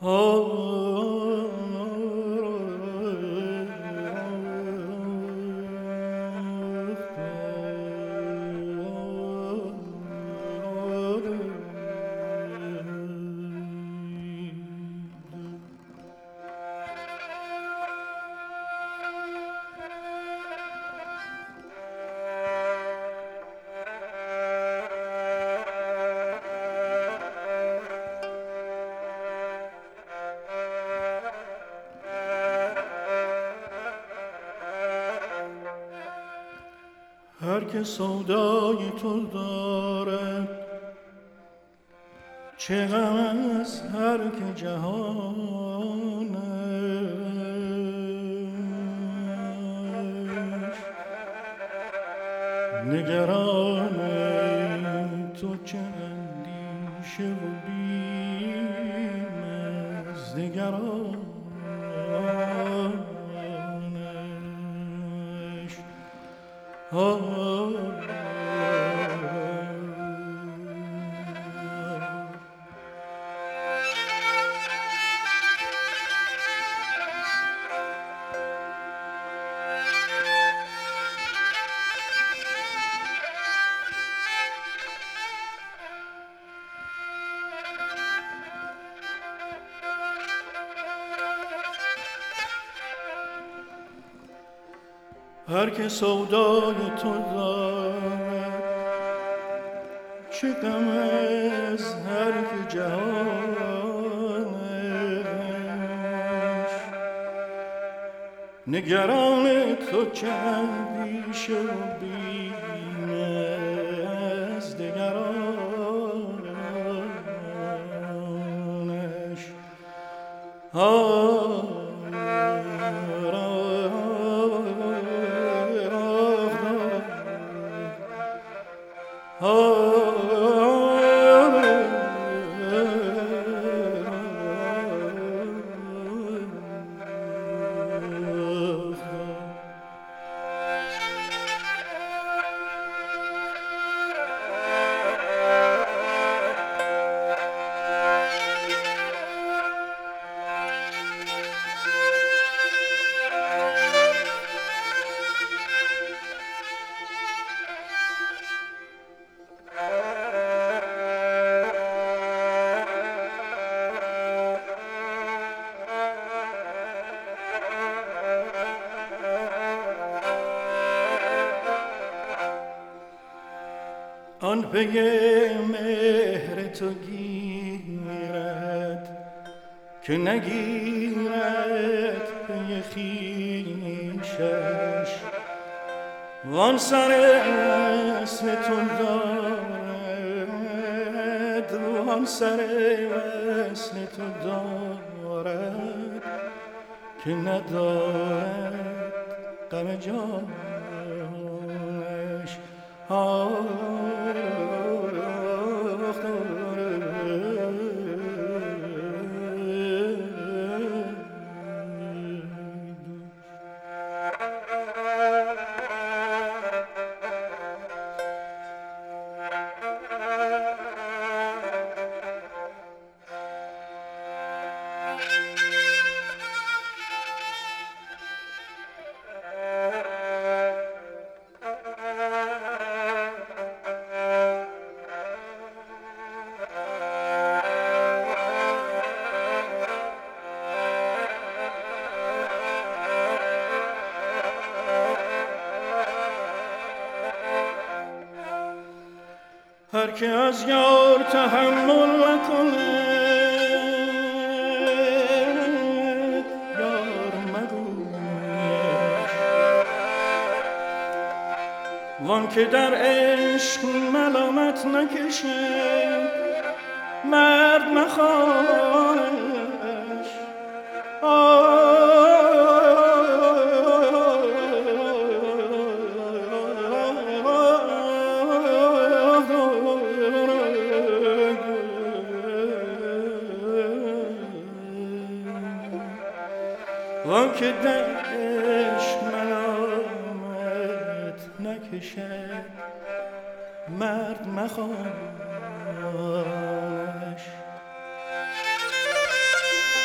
هر که سودای تو دارد چه غم از هر که جهانش نگران تو چه اندیشه و بیم از نگرانش هر که سودای تو دارد چه غم از هر که جهانش نگران تو چه اندیشه و بیم از دگرانش آن پی مهر تو گیرد که نگیرد پی خویشش وان سر وصل تو دارد وان سر وصل تو دارد که ندارد غم جانش هر که از یار تحمل نکند یار مگویش وان که در عشق ملامت نکشد مرد مخواهش وان که در عشق ملامت نکشد مرد مخواهش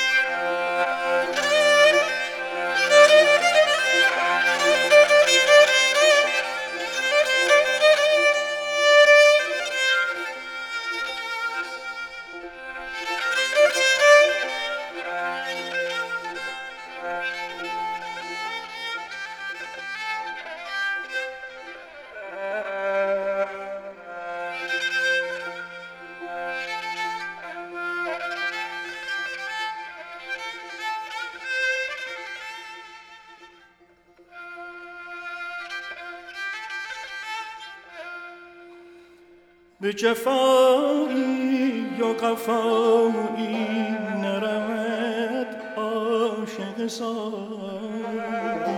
به جفایی یا قفایی نرود عاشق صادق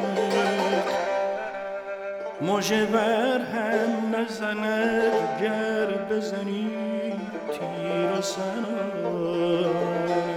مژه بر هم نزند گر بزنی تیر و سنان